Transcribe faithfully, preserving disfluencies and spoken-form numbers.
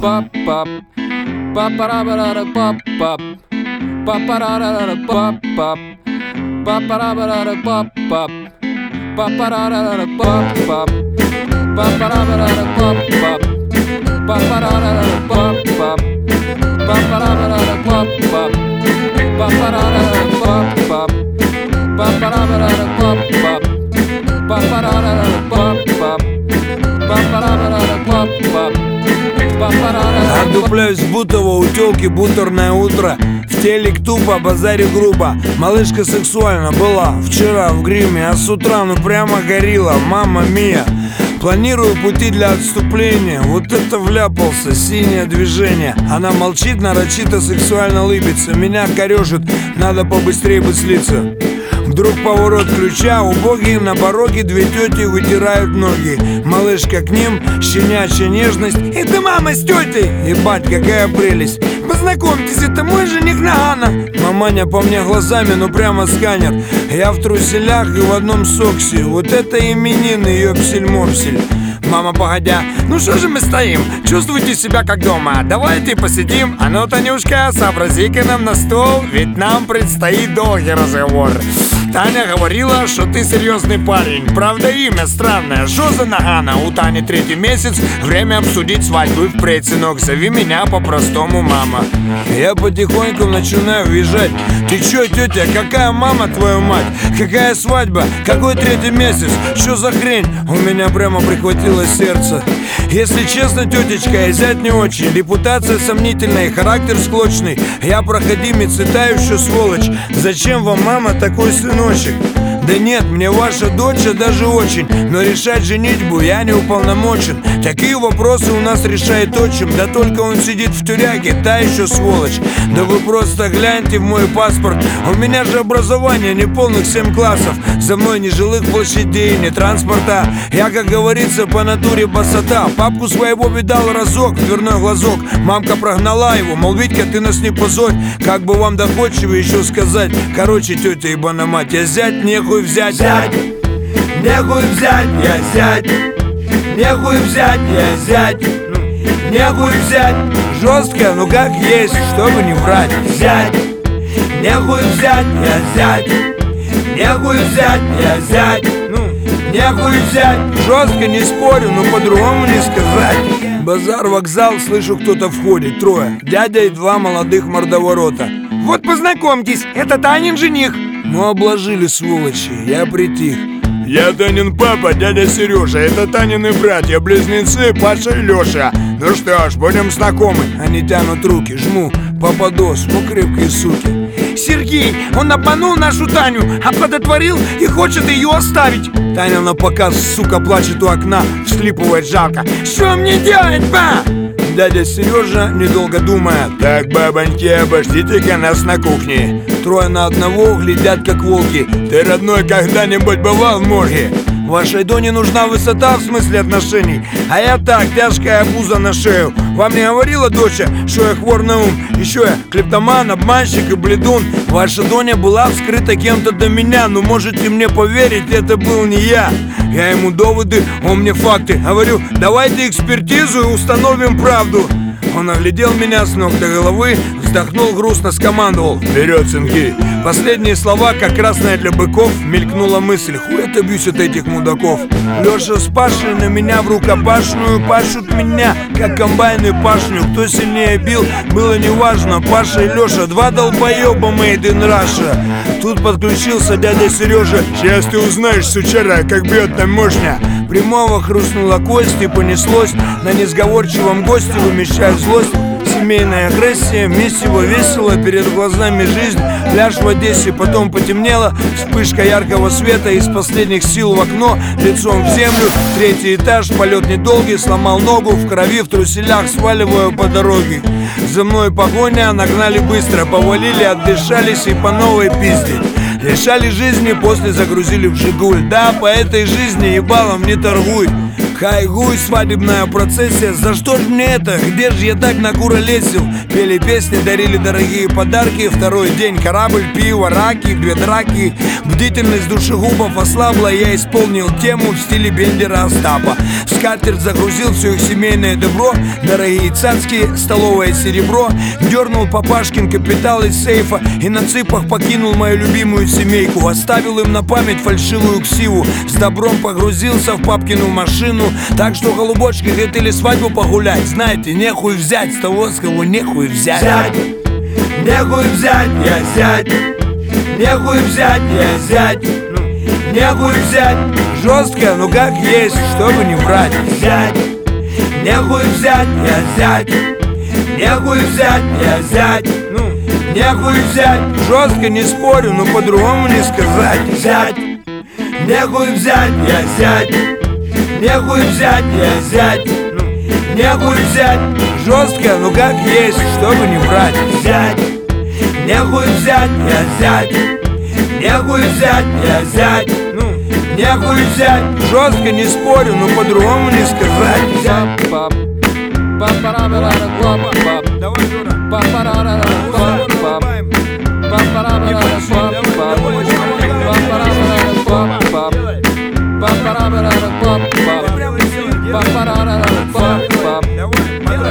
pop pop pop pop pop pop pop pop Ba-ba-da-ba-da-da, pop-pop. Ba-ba-da-da-da, pop-pop. Ba-ba-da-ba-da-da, pop-pop. Ba-ba-da-da-da, pop-pop. Ba-ba-da-ba-da-da, pop-pop. Ba-ba-da-da-da, pop-pop. Ba-ba-da-ba-da-da, pop-pop. Ba-ba-da-da-da, pop-pop. Ба-ба-да-да-да, pop-pop. Ба-ба-да-да-да. Отдупляюсь в Бутово, у тёлки бутерное утро. В телек тупо, базаре грубо. Малышка сексуально была вчера в гриме, а с утра ну прямо горила, мамма мия. Планирую пути для отступления. Вот это вляпался, синее движение. Она молчит, нарочито сексуально лыбится. Меня корёжит, надо побыстрее бы слиться. Вдруг поворот ключа, убогие на пороге две тети вытирают ноги. Малышка к ним, щенячья нежность. Это мама с тетей, ебать, какая прелесть. Познакомьтесь, это мой жених Нагана. Маманя по мне глазами, ну прямо сканер. Я в труселях и в одном соксе. Вот это именины, ёпсель-мопсель. Мама, погодя, ну что же мы стоим? Чувствуйте себя как дома. Давайте посидим. А ну, Танюшка, сообрази-ка нам на стол, ведь нам предстоит долгий разговор. Таня говорила, что ты серьезный парень. Правда, имя странное. Что за Нагана? У Тани третий месяц. Время обсудить свадьбу. Впредь, сынок, зови меня по-простому мама. Я потихоньку начинаю въезжать. Ты чё, тетя, какая мама, твою мать? Какая свадьба? Какой третий месяц? Что за хрень? У меня прямо прихватило сердце. Если честно, тетечка, я зять не очень. Репутация сомнительная, характер склочный. Я проходимец и та еще сволочь. Зачем вам, мама, такой сыночек? Да нет, мне ваша дочь даже очень. Но решать женитьбу я не уполномочен. Такие вопросы у нас решает отчим. Да только он сидит в тюряге, та еще сволочь. Да вы просто гляньте в мой паспорт. У меня же образование неполных семь классов. За мной ни жилых площадей, ни транспорта. Я, как говорится, по натуре басота. Папку своего видал разок, дверной глазок. Мамка прогнала его, мол, Витька, ты нас не позорь. Как бы вам доходчиво еще сказать. Короче, тетя ебана мать, я зять, нехуй взять. Зять, нехуй взять, я зять. Нехуй взять, я зять. Нехуй взять. Жестко, ну как есть, чтобы не врать. Зять, нехуй взять, я зять. Нехуй взять, я зять. Нехуй взять. Жестко не спорю, но по-другому не сказать. Базар, вокзал, слышу, кто-то входит. Трое, дядя и два молодых мордоворота. Вот познакомьтесь, это Танин жених. Ну обложили, сволочи, я притих. Я Танин папа, дядя Сережа. Это Танины братья-близнецы Паша и Леша. Ну что ж, будем знакомы. Они тянут руки, жму, попадос, ну крепкие суки. Сергей, он обманул нашу Таню, оплодотворил и хочет ее оставить. Таня на показ, сука, плачет у окна, всхлипывает жалко. Что мне делать, ба? Дядя Сережа, недолго думая: так, бабоньки, обождите-ка нас на кухне. Трое на одного глядят, как волки. Ты, родной, когда-нибудь бывал в морге? Вашей Доне нужна высота в смысле отношений. А я так, тяжкая обуза на шею. Вам не говорила доча, что я хвор на ум? Еще я клептоман, обманщик и бледун. Ваша Доня была вскрыта кем-то до меня. Но можете мне поверить, это был не я. Я ему доводы, он мне факты. Говорю, давайте экспертизу и установим правду. Он оглядел меня с ног до головы, вздохнул грустно, скомандовал: вперед, сынки! Последние слова, как красная для быков, мелькнула мысль: хуй отобьюсь от этих мудаков. Леша с Пашей на меня в рукопашную пашут меня, как комбайны пашню. Кто сильнее бил, было неважно. Паша и Леша, два долбоеба made in Russia. Тут подключился дядя Сережа. Сейчас ты узнаешь, сучара, как бьет там мощня. Прямого хрустнула кость и понеслось. На несговорчивом госте вымещая злость. Семейная агрессия, месиво весело, перед глазами жизнь. Пляж в Одессе, потом потемнело. Вспышка яркого света, из последних сил в окно, лицом в землю. Третий этаж, полет недолгий, сломал ногу. В крови, в труселях, сваливаю по дороге. За мной погоня, нагнали быстро. Повалили, отдышались и по новой пиздить. Лишали жизни, после загрузили в Жигуль. Да, по этой жизни ебалом не торгуй. Хайгуй, свадебная процессия. За что ж мне это? Где же я так накуролесил? Пели песни, дарили дорогие подарки. Второй день корабль, пиво, раки, две драки. Бдительность душегубов ослабла. Я исполнил тему в стиле Бендера Остапа. Скатерть загрузил все их семейное добро. Дорогие цацки, столовое серебро. Дернул папашкин капитал из сейфа и на цыпах покинул мою любимую семейку. Оставил им на память фальшивую ксиву. С добром погрузился в папкину машину. Так что, голубочки, хотели свадьбу погулять. Знаете, нехуй взять с того, с кого нехуй взять. Зять, нехуй взять, я зять. Нехуй взять, я зять. Нехуй взять. Жестко, ну как есть, чтобы не врать. Зять, нехуй взять, я зять. Нехуй взять, я зять. Нехуй взять. Жестко не спорю, но по-другому не сказать. Зять, нехуй взять, я зять. Нехуй взять, я зять. Нехуй взять. Жестко, ну как есть, чтобы не врать. Зять, нехуй взять, я зять. Нехуй взять, я зять. Нехуй взять. Жестко не спорю, но по-другому не сказать. Пап, пап, пап, Давай, Жора. пап, пап, Давай.